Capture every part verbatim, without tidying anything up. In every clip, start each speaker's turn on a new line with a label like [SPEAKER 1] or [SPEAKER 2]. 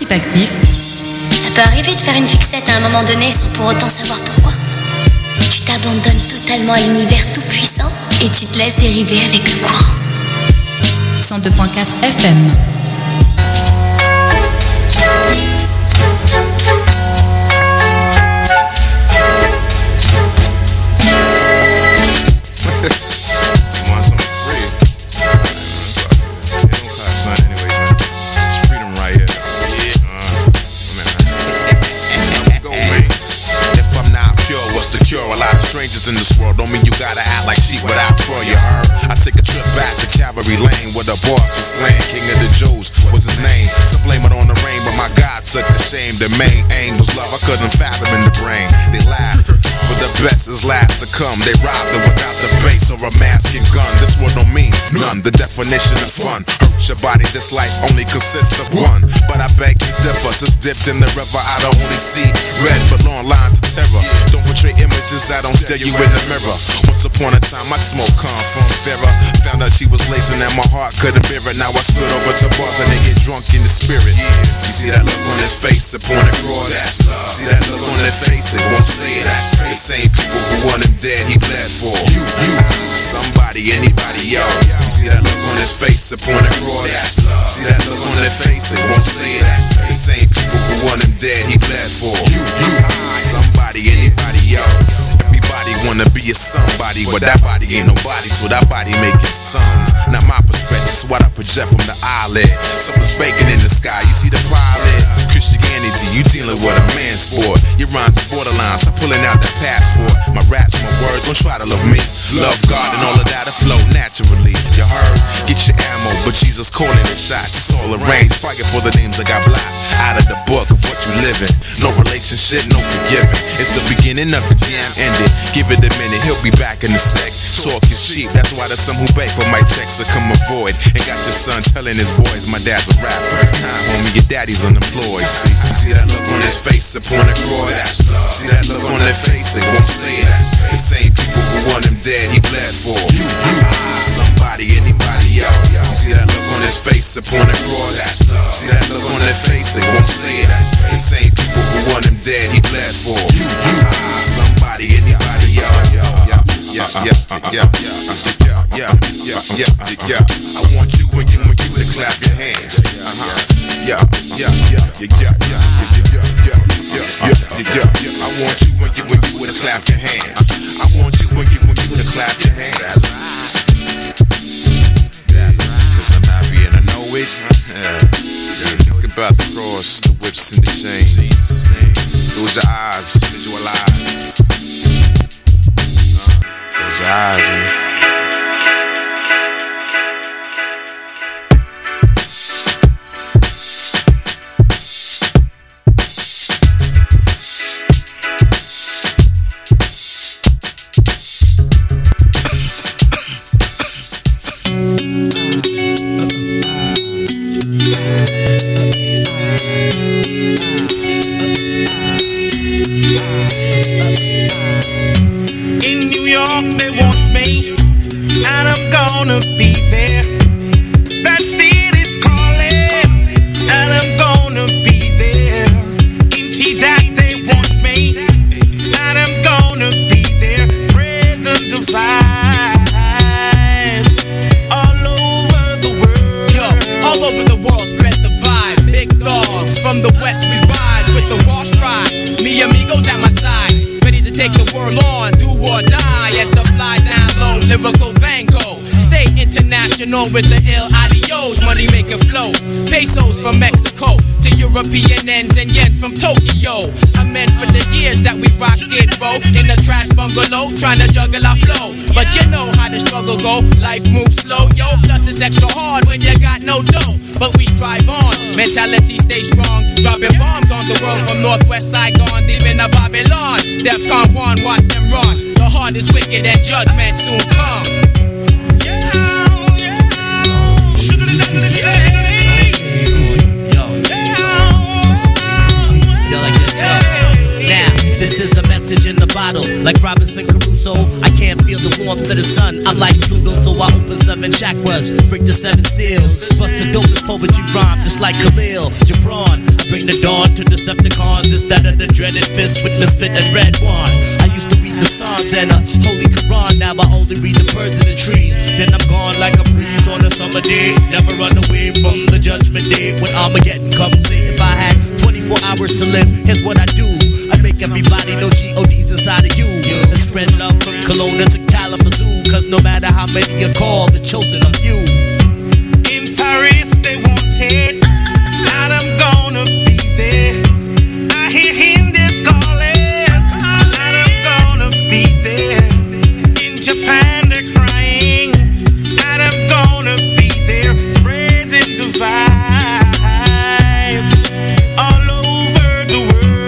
[SPEAKER 1] participatif.
[SPEAKER 2] Ça peut arriver de faire une fixette à un moment donné sans pour autant savoir pourquoi. Tu t'abandonnes totalement à l'univers tout puissant et tu te laisses dériver avec le courant.
[SPEAKER 1] cent deux point quatre F M.
[SPEAKER 3] In this world, don't mean you gotta act like sheep without pro, you heard? I take a trip back to Calvary Lane where the boss was slain. King of the Jews was his name. Some blame it on the rain, but my God took the shame. The main aim was love, I couldn't fathom in the brain. They laughed, but the best is last to come. They robbed it without the base or a mask and gun. This world don't mean none. The definition of fun hurts your body. This life only consists of one. But I beg to differ, since dipped in the river, I don't only see red but long lines of terror. Don't portray images that don't stare you in the mirror. Once upon a time I'd smoke calm from Farrah. Found out she was lacing and my heart couldn't bear it. Now I spit over to bars and they get drunk in the spirit. You see that look on his face upon the cross. See that look on their face, they won't say it. The same people who want him dead, he bled for. You, you, somebody, anybody, yo. See that look on his face upon the cross. See that look on their face, they won't say it. The same people who want him dead, he bled for. You, you, somebody, anybody, yo. Everybody wanna be a somebody, but that body ain't nobody till that body making sons. Now my perspective is what I project from the eyelid. Someone's baking in the sky, you see the pilot. Christianity, you dealing with a man's sport. Your rhymes are borderlines, I'm pulling out that passport. My raps, my words, don't try to love me. Love God and all of that'll flow naturally. You heard? Get your ammo, but Jesus calling the shots. It's all arranged, fire for the names I got blocked out of the book of what you living. No relationship, no forgiving. It's the beginning of the jam ended. Give it a minute, he'll be back in a sec. Talk is cheap, that's why there's some who beg for my checks to come avoid. And got your son telling his boys, my dad's a rapper. Nah, homie, your daddy's unemployed. See, see that look on his face upon the cross. See that look on their face, they won't say it. The same people who want him dead, he bled for. You, you, somebody, anybody, yo. See that look on his face upon the cross. See that look on their face, they won't say it. The same people who want him dead, he bled for. You, you, somebody, anybody, yo. Yeah, yeah, yeah, yeah, yeah, yeah, yeah, yeah. I want you and you and you to clap your hands. Yeah, yeah, yeah, yeah, yeah, yeah, yeah, yeah, yeah, yeah, yeah. I want you and you and you to clap your hands. I want you and you and you to clap your hands. Cause I'm happy and I know it. Think about the cross, the whips and the chains. Close your eyes, visualize. Close your eyes, man.
[SPEAKER 4] With the ill adios, money making flows. Pesos from Mexico to European ends and yens from Tokyo. I'm meant for the years that we rock Skid Row in a trash bungalow, trying to juggle our flow. But you know how the struggle go. Life moves slow, yo. Plus it's extra hard when you got no dough. But we strive on, mentality stay strong. Dropping bombs on the world from Northwest Saigon, leaving a Babylon. Defcon one, watch them run. The heart is wicked and judgment soon come.
[SPEAKER 5] This is a message in the bottle, like Robinson Crusoe. I can't feel the warmth of the sun, I'm like Pluto, so I open seven seven chakras, break the seven seals. Bust the dopest poetry rhyme just like Khalil Gibran. I bring the dawn to Decepticons instead of the dreaded fist with misfit and red wine. I used to read the Psalms and a holy Quran. Now I only read the birds and the trees. Then I'm gone like a breeze on a summer day. Never run away from the judgment day when Armageddon comes. Say if I had twenty-four hours to live, here's what I do. I make everybody know G O D's inside of you. And spread love from Kelowna to Kalamazoo. Cause no matter how many you call, the chosen are few.
[SPEAKER 6] In Paris they wanted, and I'm gonna be there. I hear Hindus calling, and I'm gonna be there. In Japan they're crying, and I'm gonna be there. Spreading the vibe all over the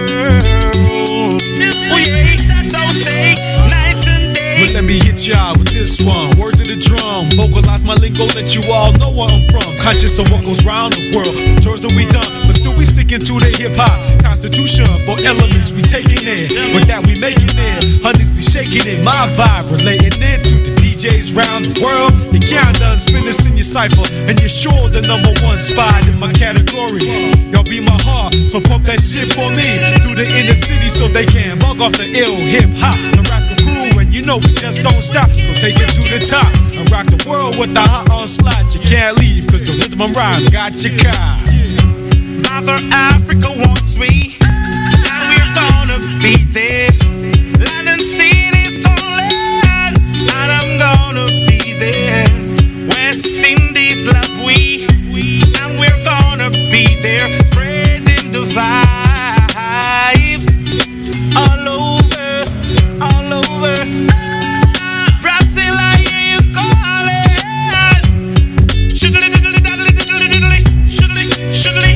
[SPEAKER 6] world. Oh yeah, so say night and day.
[SPEAKER 7] But let me hit y'all with this one. Words of the drum, vocalize my lingo, let you all know where I'm from. Conscious of what goes round the world. Tours that we done, but still we sticking to the hip hop constitution. For elements we taking it, with that we making it. Honeys be shaking it, my vibe relating it to the D Js round the world. You can't unspin this in your cipher, and you're sure the number one spot in my category. Y'all be my heart, so pump that shit for me through the inner city so they can bug off the ill hip hop. The Rascal Crew, and you know we just don't stop, so take it to the top and rock the world with the hot onslaught. You can't leave, cause the rhythm and rhyme got you caught.
[SPEAKER 6] Mother Africa wants me, and we're gonna be there. London City's calling, and I'm gonna be there. West Indies love we, and we're gonna be there. Spreading the vibes all over, all over. Brazil, I hear you calling. Shoodly, diddly, daddly, diddly, diddly, shoodly, shoodly.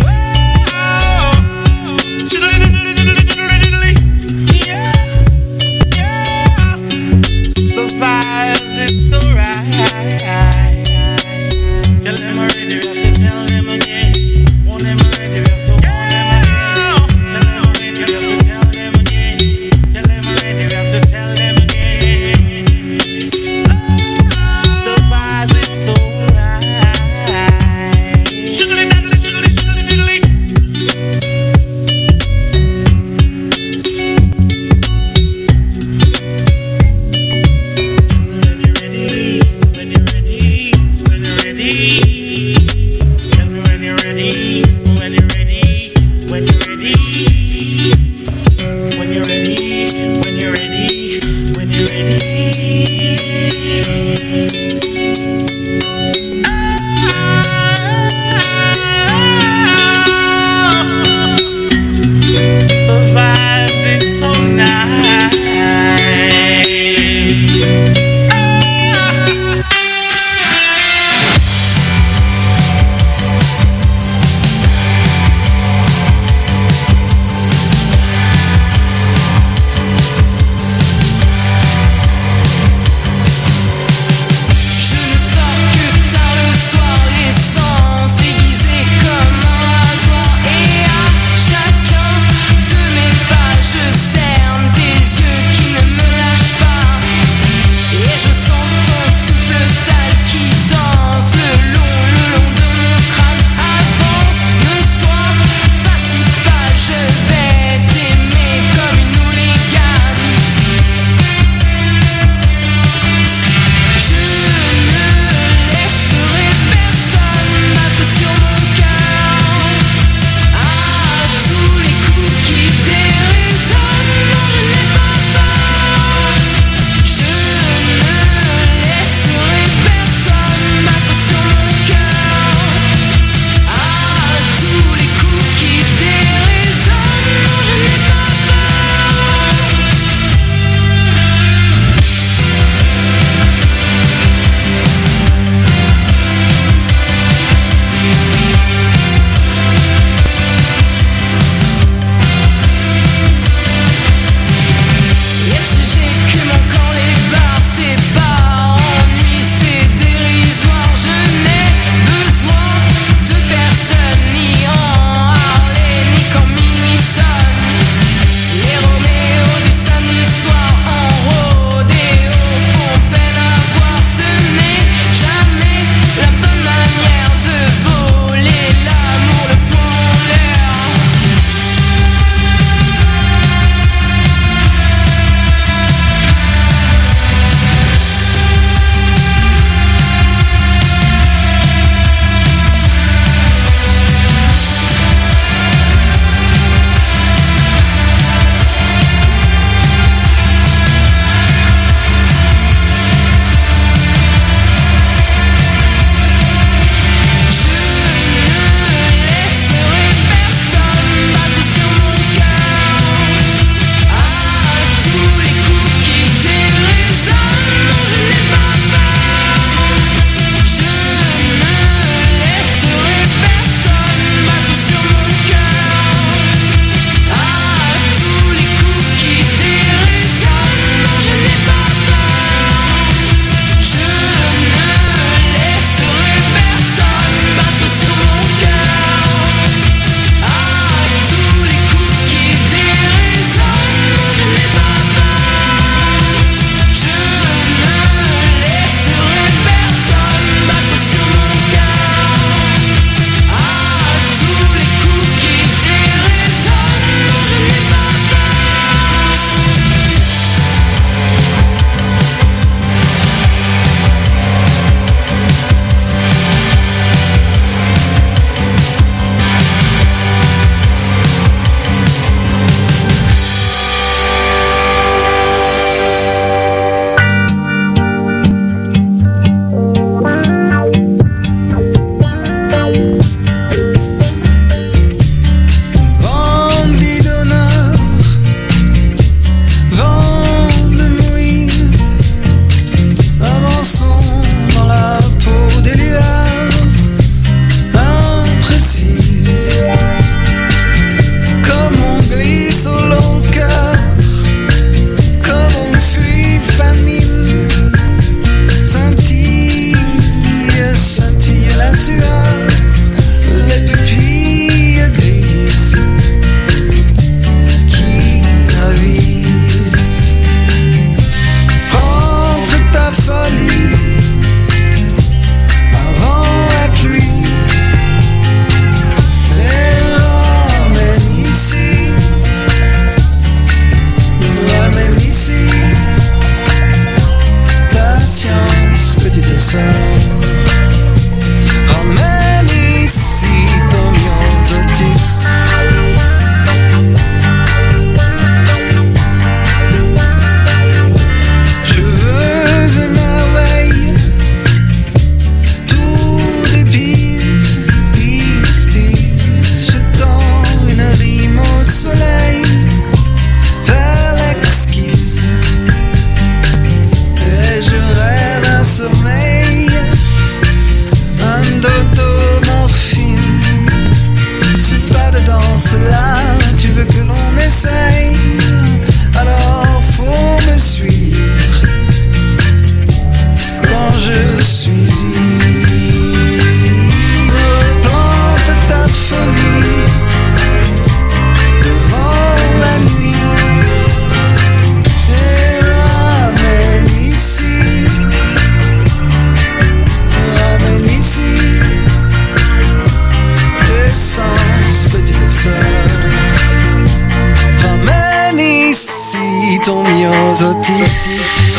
[SPEAKER 8] ton myosotis.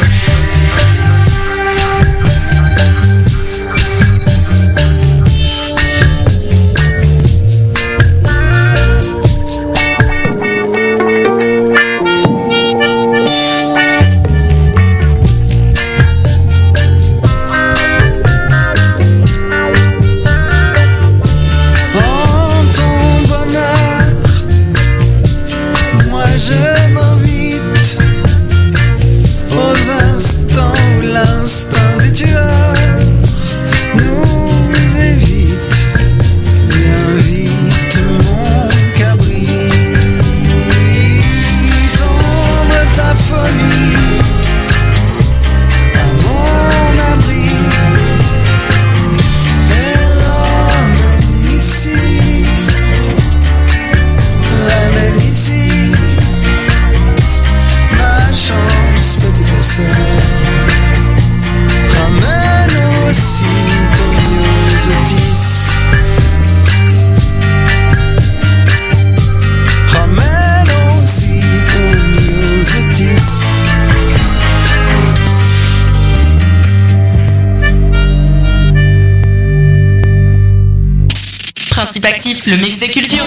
[SPEAKER 1] Actif, le mix des cultures.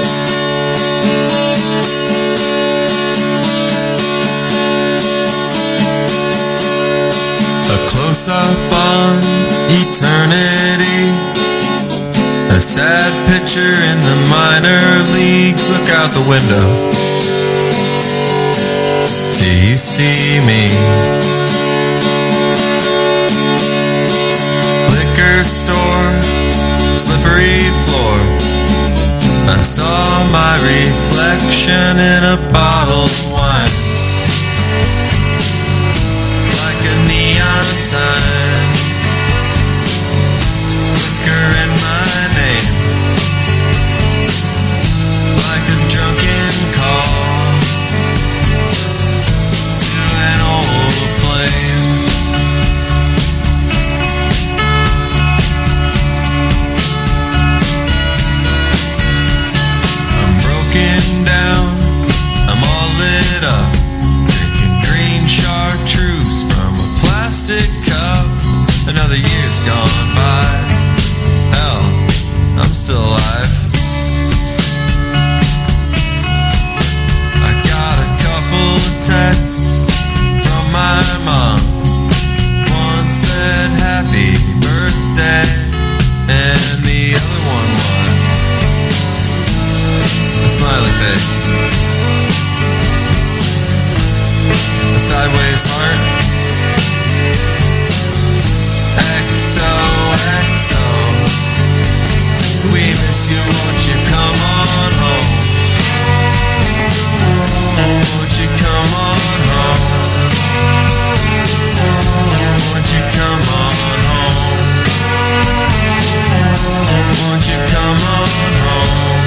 [SPEAKER 9] A close-up on eternity, a sad picture in the minor leagues. Look out the window. Do you see me? Liquor store, slippery floor. I saw my reflection in a bottle of wine, like a neon sign, liquor in my name, like a drunken call to an old flame. Down, I'm all lit up, drinking green chartreuse from a plastic cup. Another year's gone by. Hell, I'm still alive. I got a couple of texts from my mom. One said happy birthday, and the other one was a smiley face, a sideways heart, X O X O. We miss you, won't you come on home? Won't you come on home? Won't you come on home? Won't you come on home?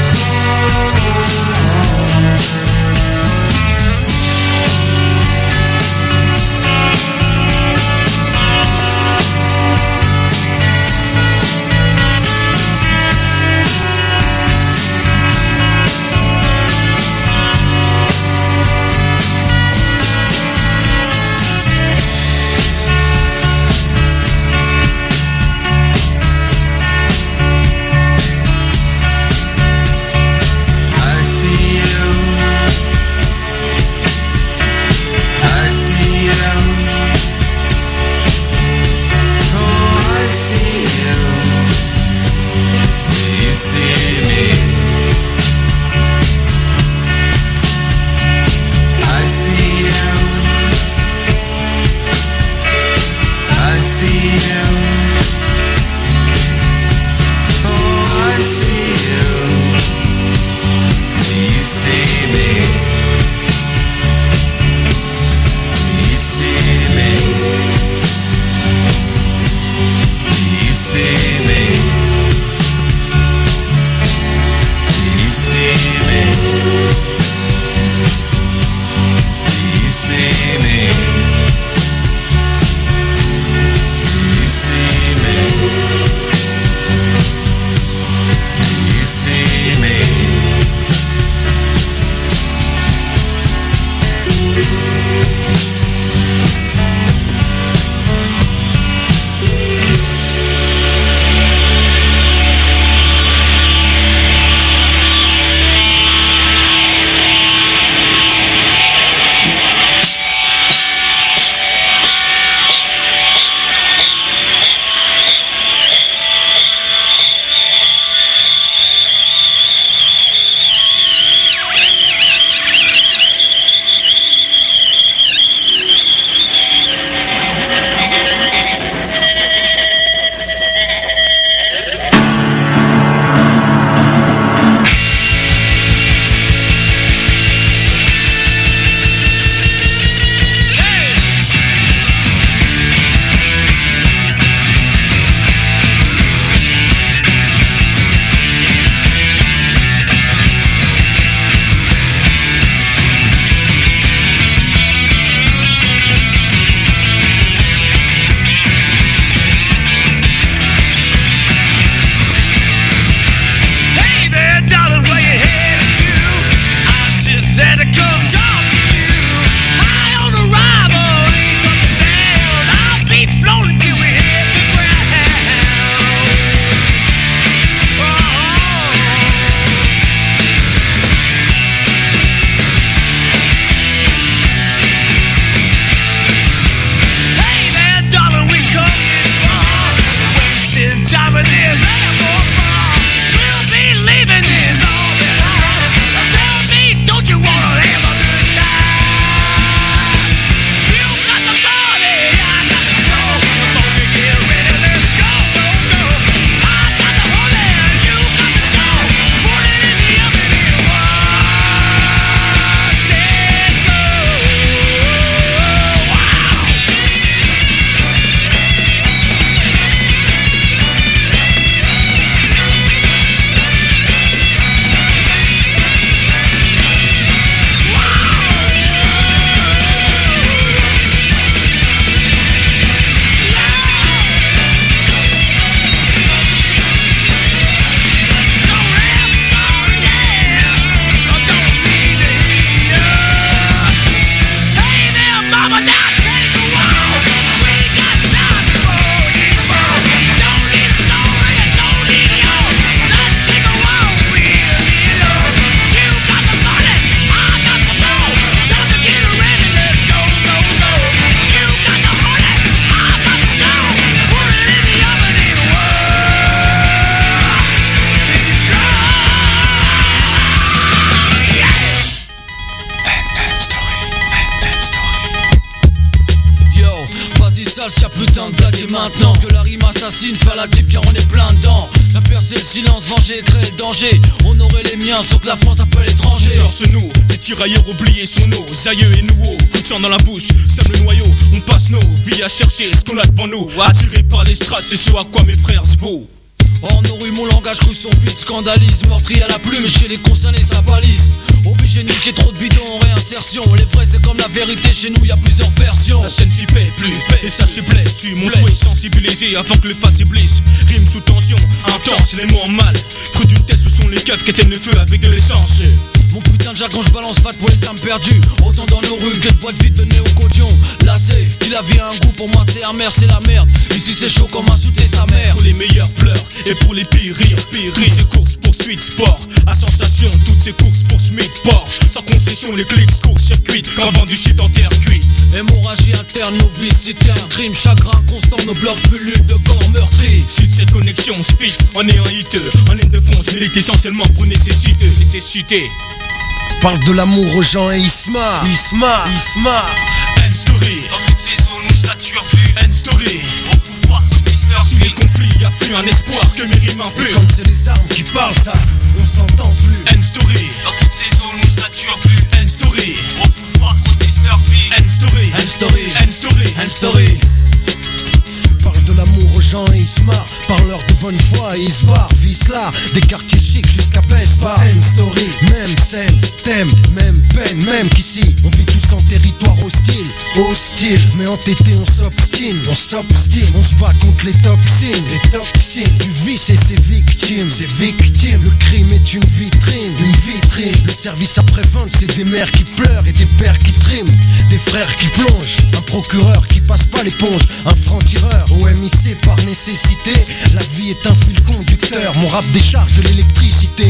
[SPEAKER 10] médecine, faire la diff car on est plein dedans. Faire percer le silence, venger, créer le danger. Honorer les miens, sauf que la France appelle l'étranger.
[SPEAKER 11] Chez nous, les tirailleurs oubliés sont nos aïeux et nous. Coup de sang dans la bouche, sème le noyau. On passe nos vies à chercher ce qu'on a devant nous. Attirés par les strass, c'est ce à quoi mes frères se vouent.
[SPEAKER 10] En nos rues, mon langage cru son beat scandalise. Meurtrier à la plume et chez les concernés ça balise. Obligé de niquer trop de bidons, réinsertion. Les vrais c'est comme la vérité, chez nous y a plusieurs versions.
[SPEAKER 11] La chaîne s'y paie plus, et ça se blesse. Tu mon souhait sensibilisé avant que le s'éblisse. Rime sous tension, intense, les mots en mal. Cru d'une tête, ce sont les keufs qui éteignent le feu avec de l'essence.
[SPEAKER 10] Mon putain de jargon, je balance fat pour les âmes perdues. Autant dans nos rues que de boîtes vides de néo-codion. Là c'est, si la vie a un goût, pour moi c'est amer, c'est la merde. Ici c'est chaud comme insulter sa mère.
[SPEAKER 11] Pour les meilleurs pleurs et pour les pires rires, pires rires. Toutes ces courses, poursuites, sport, à sensation. Toutes ces courses pour Schmitt, port. Sans concession, les clics, courses, circuit. Quand vend du shit en terre cuite.
[SPEAKER 10] Hémorragie interne, nos vies, c'est un crime. Chagrin constant, nos blocs pullulent de corps meurtris.
[SPEAKER 11] Suite cette connexion, speed, on est en hit. En ligne de France, milite essentiellement pour nécessiter, nécessité.
[SPEAKER 12] Parle de l'amour aux gens et Isma, Isma, Isma.
[SPEAKER 11] N-Story, dans toutes ces zones où ça tue plus. N-Story, au pouvoir, Mister Sous les conflits, y'a plus un espoir que mes rimes influent.
[SPEAKER 12] Quand c'est les armes qui parlent, ça, on s'entend plus.
[SPEAKER 11] N-Story, dans toutes ces zones où ça tue plus. N-Story, au pouvoir, Mister P. N-Story,
[SPEAKER 10] N-Story,
[SPEAKER 11] N-Story,
[SPEAKER 10] N-Story.
[SPEAKER 12] Parle de l'amour aux gens et ils se marrent. Parleur de bonne foi et ils se barrent. Vise là, des quartiers chics jusqu'à Pespa. N-Story, même scène, thème, même peine. Même qu'ici, on vit tous en territoire hostile. Hostile, mais entêté on s'obstine. On s'obstine, on se bat contre les toxines. Les toxines, du vice et ses victimes. Ses victimes, le crime est une vitrine. Une vitrine, le service après-vente c'est des mères qui pleurent et des pères qui triment. Des frères qui plongent, un procureur qui passe pas l'éponge. Un franc-tireur, O M I C par nécessité. La vie est un fil conducteur, mon rap décharge de l'électricité.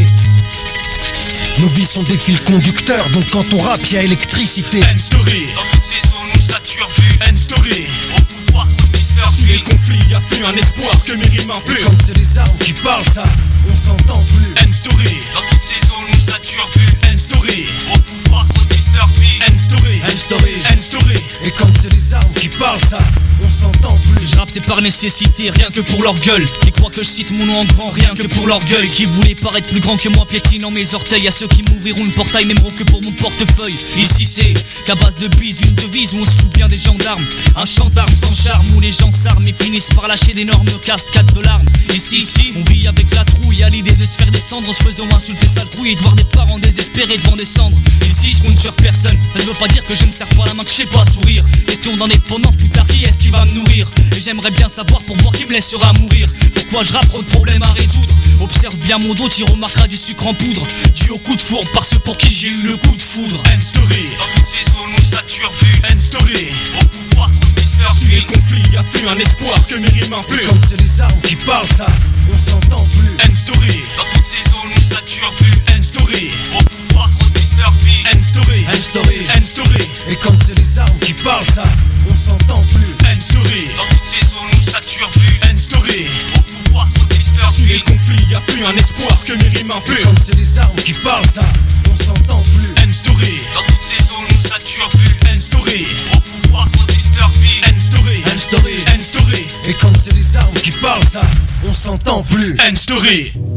[SPEAKER 12] Nos vies sont des fils conducteurs, donc quand on rappe y'a électricité.
[SPEAKER 11] N-Story, dans toutes ces zones où ça tue plus. N-Story, au pouvoir, Mister Sous les conflits, y'a plus un espoir que mes rimes influent.
[SPEAKER 12] Quand c'est les armes qui parlent, ça, on s'entend plus.
[SPEAKER 11] N-Story, dans toutes ces zones où ça tue plus. N-Story, au pouvoir, Mister P. N-Story,
[SPEAKER 10] N-Story,
[SPEAKER 11] N-Story.
[SPEAKER 12] Et quand c'est les armes qui parlent, ça, on s'entend plus.
[SPEAKER 5] Si je rappe c'est par nécessité, rien que pour leur gueule. Qui croient que je cite mon nom en grand, rien que pour l'orgueil. Qui voulaient paraître plus grand que moi, piétinant mes orteils. À ceux qui m'ouvriront le portail, m'aimeront que pour mon portefeuille. Ici c'est qu'à base de bise, une devise où on se fout bien des gendarmes. Un gendarme sans charme où les gens s'arment et finissent par lâcher d'énormes cascades de larmes. Ici, ici, on vit avec la trouille, à l'idée de se faire descendre en se faisant insulter sale trouille et de voir des parents désespérés devant des cendres. Ici je compte sur personne, ça ne veut pas dire que je ne sers pas la main, que je sais pas sourire. Question d'indépendance, plus tard qui est-ce qui va me nourrir? Et j'aimerais bien savoir pour voir qui me laissera mourir. Pourquoi je rappe, trop de problèmes à résoudre. Observe bien mon dos, tu remarqueras du sucre en poudre. Dû au coup de four par ceux pour qui j'ai eu le coup de foudre.
[SPEAKER 11] N-Story, dans toutes ces zones où ça tue plus. N-Story, au pouvoir, Mister Sous les conflits, y'a plus un espoir que mes rimes influent.
[SPEAKER 12] Quand c'est les armes qui parlent, ça, on s'entend plus.
[SPEAKER 11] N-Story, dans toutes ces zones où ça tue plus. N-Story, au pouvoir, Mister P. N-Story,
[SPEAKER 10] N-Story,
[SPEAKER 11] N-Story.
[SPEAKER 12] Et quand c'est les armes qui parlent, ça, on s'entend plus.
[SPEAKER 11] N-Story, dans toutes ces zones où ça tue plus. N-Story, au pouvoir, Mister P. Sous les conflits, y'a plus un espoir que mes rimes influent.
[SPEAKER 12] Quand c'est les armes qui parlent, ça, on s'entend plus.
[SPEAKER 11] N-Story, dans toutes ces zones où ça tue plus. N-Story, au pouvoir, Mister P. N-Story,
[SPEAKER 10] N-Story,
[SPEAKER 11] N-Story.
[SPEAKER 12] Et quand c'est les armes qui parlent, ça, on s'entend plus.
[SPEAKER 11] N-Story.